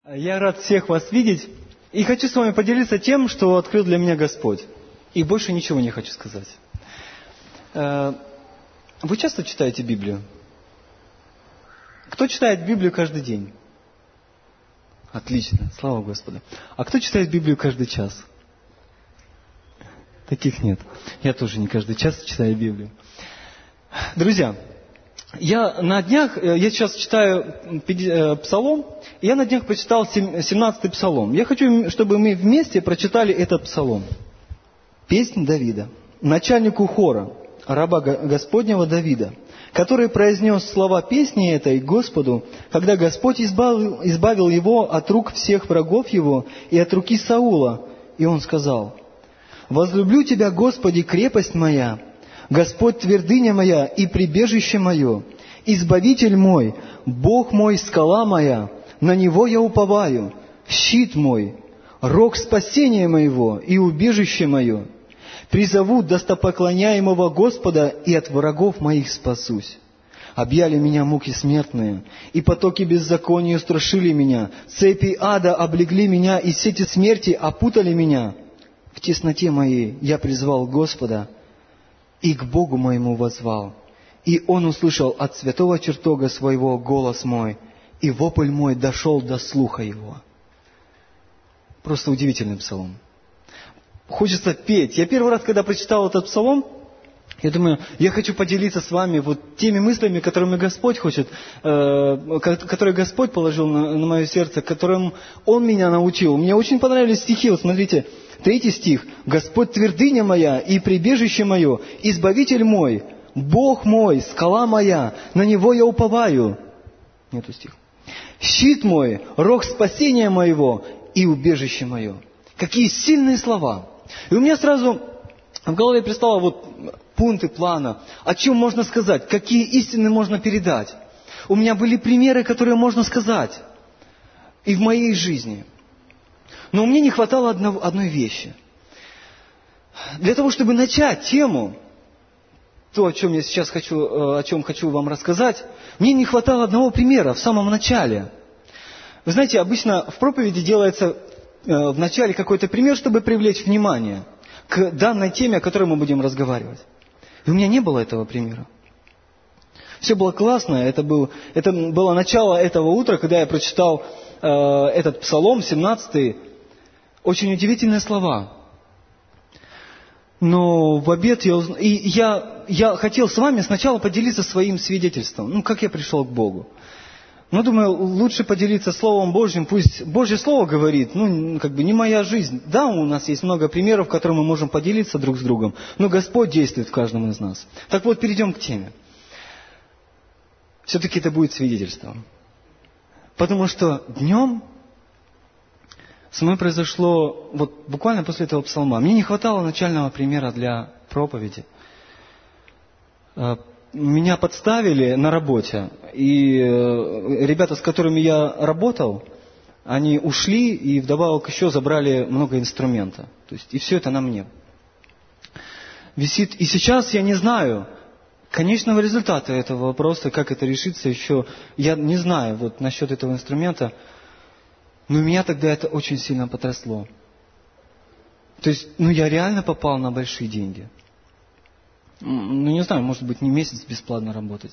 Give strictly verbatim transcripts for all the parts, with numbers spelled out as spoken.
Я рад всех вас видеть и хочу с вами поделиться тем, что открыл для меня Господь. И больше ничего не хочу сказать. Вы часто читаете Библию? Кто читает Библию каждый день? Отлично, слава Господу. А кто читает Библию каждый час? Таких нет. Я тоже не каждый час читаю Библию. Друзья, я на днях, я сейчас читаю Псалом, и я на днях прочитал семнадцатый Псалом. Я хочу, чтобы мы вместе прочитали этот Псалом. Песнь Давида, начальнику хора, раба Господнего Давида, который произнес слова песни этой Господу, когда Господь избавил, избавил его от рук всех врагов его и от руки Саула, и он сказал: «Возлюблю Тебя, Господи, крепость моя, Господь твердыня моя и прибежище мое, Избавитель мой, Бог мой, скала моя, на Него я уповаю, щит мой, рог спасения моего и убежище мое. Призову достопоклоняемого Господа, и от врагов моих спасусь. Объяли меня муки смертные, и потоки беззакония устрашили меня, цепи ада облегли меня, и сети смерти опутали меня. В тесноте моей я призвал Господа, и к Богу моему воззвал. И Он услышал от святого чертога своего голос мой, и вопль мой дошел до слуха Его». Просто удивительный псалом. Хочется петь. Я первый раз, когда прочитал этот псалом, я думаю, я хочу поделиться с вами вот теми мыслями, которыми Господь хочет, э, которые Господь положил на, на мое сердце, которым Он меня научил. Мне очень понравились стихи. Вот смотрите, третий стих. «Господь твердыня моя и прибежище мое, Избавитель мой, Бог мой, скала моя, на Него я уповаю». Нету стих. «Щит мой, рог спасения моего и убежище мое». Какие сильные слова. И у меня сразу в голове пристало вот пункты плана, о чем можно сказать, какие истины можно передать. У меня были примеры, которые можно сказать и в моей жизни. Но мне не хватало одного, одной вещи. Для того, чтобы начать тему, то, о чем я сейчас хочу, о чем хочу вам рассказать, мне не хватало одного примера в самом начале. Вы знаете, обычно в проповеди делается в начале какой-то пример, чтобы привлечь внимание к данной теме, о которой мы будем разговаривать. И у меня не было этого примера. Все было классно. Это, был, это было начало этого утра, когда я прочитал э, этот псалом, семнадцатый. Очень удивительные слова. Но в обед я узнал... И я, я хотел с вами сначала поделиться своим свидетельством. Ну, как я пришел к Богу. Ну, думаю, лучше поделиться Словом Божьим. Пусть Божье Слово говорит, ну, как бы не моя жизнь. Да, у нас есть много примеров, которыми мы можем поделиться друг с другом, но Господь действует в каждом из нас. Так вот, перейдем к теме. Все-таки это будет свидетельством. Потому что днем со мной произошло, вот буквально после этого псалма, мне не хватало начального примера для проповеди. Меня подставили на работе, и ребята, с которыми я работал, они ушли и вдобавок еще забрали много инструмента. То есть, и все это на мне. Висит. И сейчас я не знаю конечного результата этого вопроса, как это решится еще. Я не знаю вот насчет этого инструмента, но меня тогда это очень сильно потрясло. То есть, ну я реально попал на большие деньги. Ну, не знаю, может быть, не месяц бесплатно работать.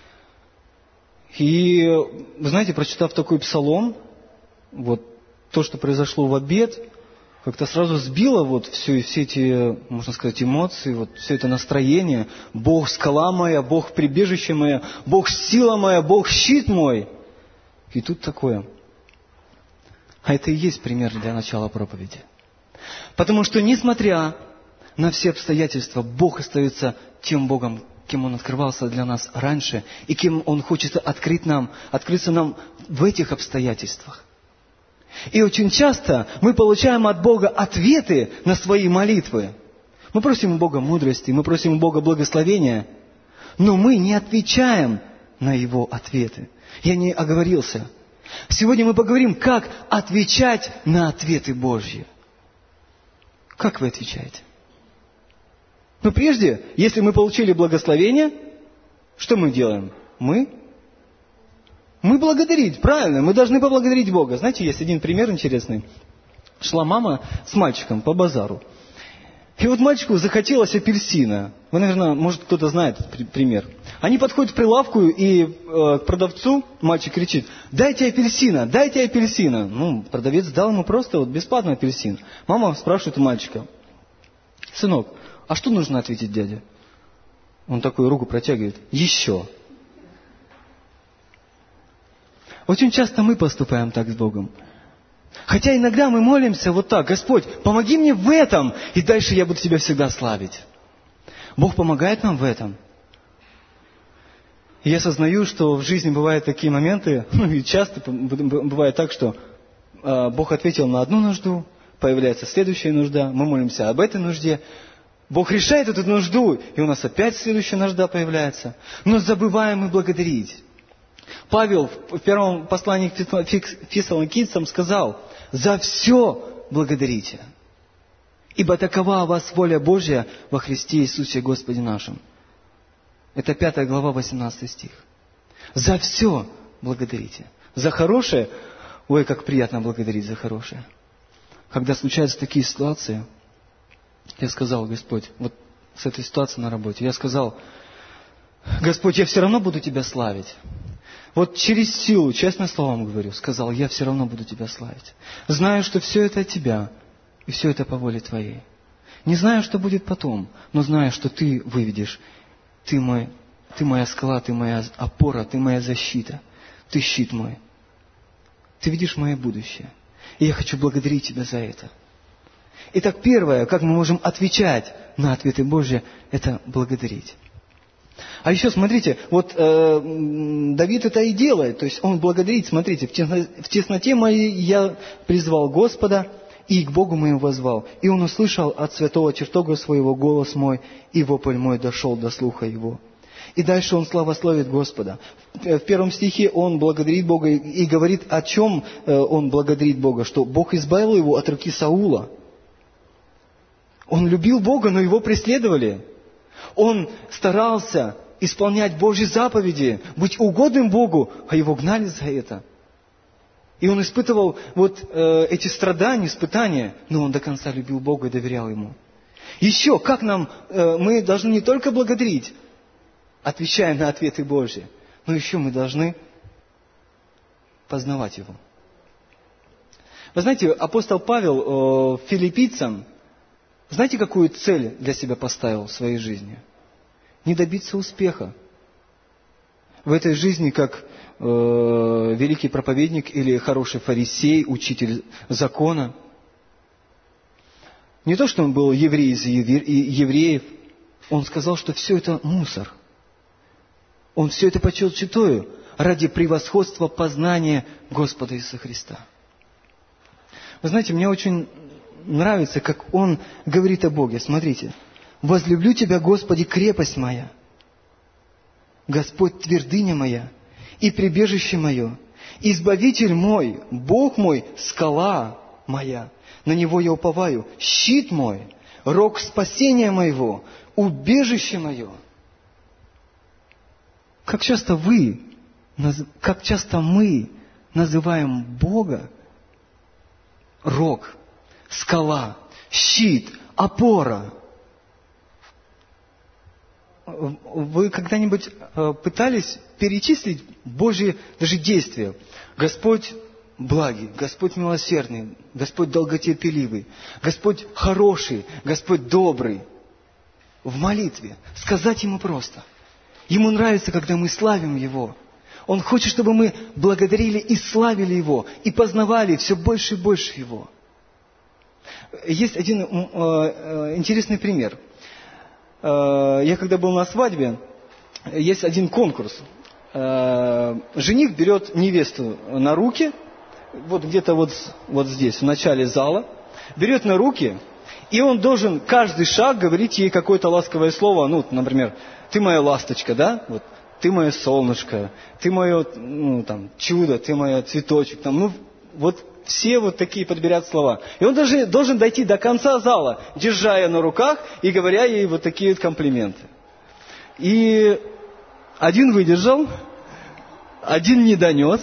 И, вы знаете, прочитав такой псалом, вот то, что произошло в обед, как-то сразу сбило вот все, все эти, можно сказать, эмоции, вот все это настроение. Бог скала моя, Бог прибежище мое, Бог сила моя, Бог щит мой. И тут такое. А это и есть пример для начала проповеди. Потому что, несмотря на все обстоятельства, Бог остается тем Богом, кем Он открывался для нас раньше, и кем Он хочет открыть нам, открыться нам в этих обстоятельствах. И очень часто мы получаем от Бога ответы на свои молитвы. Мы просим у Бога мудрости, мы просим у Бога благословения, но мы не отвечаем на Его ответы. Я не оговорился. Сегодня мы поговорим, как отвечать на ответы Божьи. Как вы отвечаете? Но прежде, если мы получили благословение, что мы делаем? Мы Мы благодарить, правильно, мы должны поблагодарить Бога. Знаете, есть один пример интересный. Шла мама с мальчиком по базару. И вот мальчику захотелось апельсина. Вы, наверное, может, кто-то знает этот пример. Они подходят к прилавку, и э, к продавцу мальчик кричит: «Дайте апельсина, дайте апельсина». Ну, продавец дал ему просто вот бесплатный апельсин. Мама спрашивает у мальчика: «Сынок, а что нужно ответить дяде?» Он такую руку протягивает: «Еще». Очень часто мы поступаем так с Богом. Хотя иногда мы молимся вот так: «Господь, помоги мне в этом, и дальше я буду Тебя всегда славить». Бог помогает нам в этом. И я осознаю, что в жизни бывают такие моменты, ну и часто бывает так, что э, Бог ответил на одну нужду, появляется следующая нужда, мы молимся об этой нужде, Бог решает эту нужду, и у нас опять следующая нужда появляется. Но забываем мы благодарить. Павел в первом послании к Фессалоникийцам сказал: «За все благодарите, ибо такова у вас воля Божья во Христе Иисусе Господе нашим». Это пятая глава, восемнадцатый стих. За все благодарите. За хорошее, ой, как приятно благодарить за хорошее. Когда случаются такие ситуации, я сказал: Господь, вот с этой ситуацией на работе, я сказал: Господь, я все равно буду Тебя славить. Вот через силу, честное слово вам говорю, сказал: я все равно буду Тебя славить. Знаю, что все это от Тебя, и все это по воле Твоей. Не знаю, что будет потом, но знаю, что Ты выведешь. Ты мой, Ты моя скала, Ты моя опора, Ты моя защита. Ты щит мой. Ты видишь мое будущее. И я хочу благодарить Тебя за это. Итак, первое, как мы можем отвечать на ответы Божьи, это благодарить. А еще смотрите, вот э, Давид это и делает, то есть он благодарит, смотрите, в, тесно, в тесноте моей я призвал Господа, и к Богу моему воззвал, и Он услышал от святого чертога своего голос мой, и вопль мой дошел до слуха его. И дальше он славословит Господа. В первом стихе он благодарит Бога и говорит, о чем он благодарит Бога, что Бог избавил его от руки Саула. Он любил Бога, но его преследовали. Он старался исполнять Божьи заповеди, быть угодным Богу, а его гнали за это. И он испытывал вот э, эти страдания, испытания, но он до конца любил Бога и доверял Ему. Еще, как нам, э, мы должны не только благодарить, отвечая на ответы Божьи, но еще мы должны познавать Его. Вы знаете, апостол Павел э, филиппийцам, знаете, какую цель для себя поставил в своей жизни? Не добиться успеха в этой жизни, как э, великий проповедник или хороший фарисей, учитель закона. Не то, что он был еврей из евреев, он сказал, что все это мусор. Он все это почел читаю ради превосходства познания Господа Иисуса Христа. Вы знаете, мне очень нравится, как он говорит о Боге. Смотрите. «Возлюблю Тебя, Господи, крепость моя, Господь, твердыня моя и прибежище мое, Избавитель мой, Бог мой, скала моя, на Него я уповаю, щит мой, рог спасения моего, убежище мое». Как часто вы, как часто мы называем Бога рог, скала, щит, опора. Вы когда-нибудь пытались перечислить Божьи даже действия? Господь благий, Господь милосердный, Господь долготерпеливый, Господь хороший, Господь добрый. В молитве сказать Ему просто. Ему нравится, когда мы славим Его. Он хочет, чтобы мы благодарили и славили Его, и познавали все больше и больше Его. Есть один э, интересный пример. Я когда был на свадьбе, есть один конкурс. Жених берет невесту на руки, вот где-то вот, вот здесь, в начале зала, берет на руки, и он должен каждый шаг говорить ей какое-то ласковое слово, ну, например, «ты моя ласточка», да, вот, «ты мое солнышко», «ты мое, ну, там, чудо», «ты мой цветочек», там, ну, вот все вот такие подбирают слова. И он даже должен дойти до конца зала, держа ее на руках и говоря ей вот такие вот комплименты. И один выдержал, Один не донес.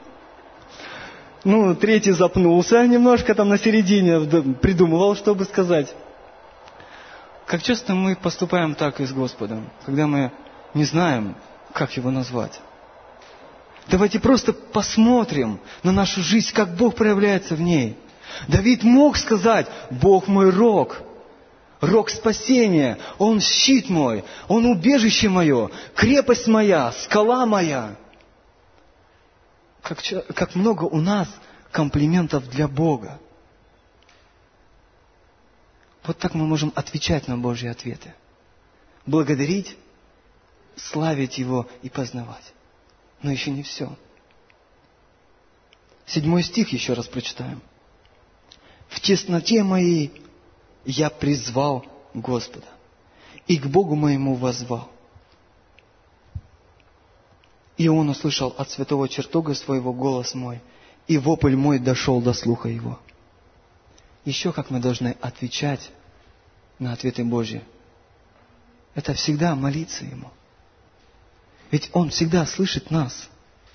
Ну, третий запнулся немножко там на середине, придумывал, что бы сказать. Как часто мы поступаем так и с Господом, когда мы не знаем, как Его назвать. Давайте просто посмотрим на нашу жизнь, как Бог проявляется в ней. Давид мог сказать: Бог мой рог, рог спасения, Он щит мой, Он убежище мое, крепость моя, скала моя. Как, как много у нас комплиментов для Бога. Вот так мы можем отвечать на Божьи ответы. Благодарить, славить Его и познавать. Но еще не все. Седьмой стих еще раз прочитаем. «В тесноте моей я призвал Господа, и к Богу моему воззвал. И Он услышал от святого чертога своего голос мой, и вопль мой дошел до слуха Его». Еще как мы должны отвечать на ответы Божьи. Это всегда молиться Ему. Ведь Он всегда слышит нас.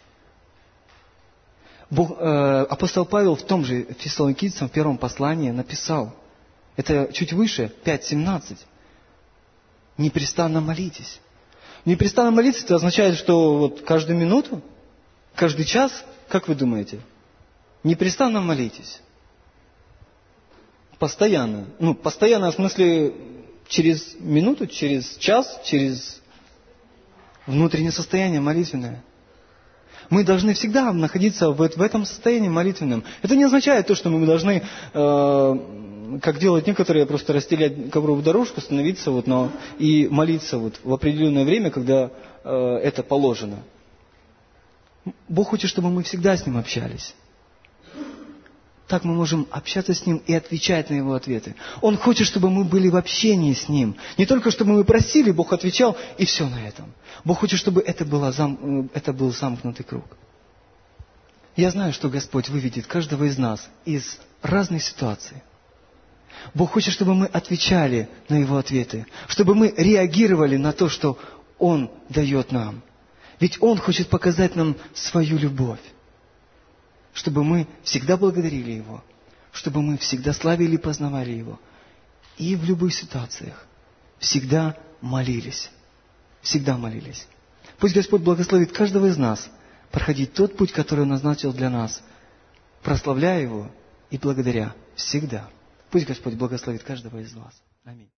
Бог, э, апостол Павел в том же Фессалоникийцам в первом послании написал, это чуть выше, пять семнадцать, «Непрестанно молитесь». Непрестанно молиться, это означает, что вот каждую минуту, каждый час, как вы думаете, непрестанно молитесь. Постоянно. Ну, постоянно в смысле через минуту, через час, через внутреннее состояние молитвенное. Мы должны всегда находиться в, в этом состоянии молитвенном. Это не означает то, что мы должны, э, как делают некоторые, просто расстелять ковровую дорожку, становиться вот, но, и молиться вот, в определенное время, когда э, это положено. Бог хочет, чтобы мы всегда с Ним общались. Так мы можем общаться с Ним и отвечать на Его ответы. Он хочет, чтобы мы были в общении с Ним. Не только, чтобы мы просили, Бог отвечал, и все на этом. Бог хочет, чтобы это, было зам... это был замкнутый круг. Я знаю, что Господь выведет каждого из нас из разных ситуаций. Бог хочет, чтобы мы отвечали на Его ответы, чтобы мы реагировали на то, что Он дает нам. Ведь Он хочет показать нам свою любовь. Чтобы мы всегда благодарили Его, чтобы мы всегда славили и познавали Его. И в любых ситуациях всегда молились. Всегда молились. Пусть Господь благословит каждого из нас проходить тот путь, который Он назначил для нас, прославляя Его и благодаря всегда. Пусть Господь благословит каждого из вас. Аминь.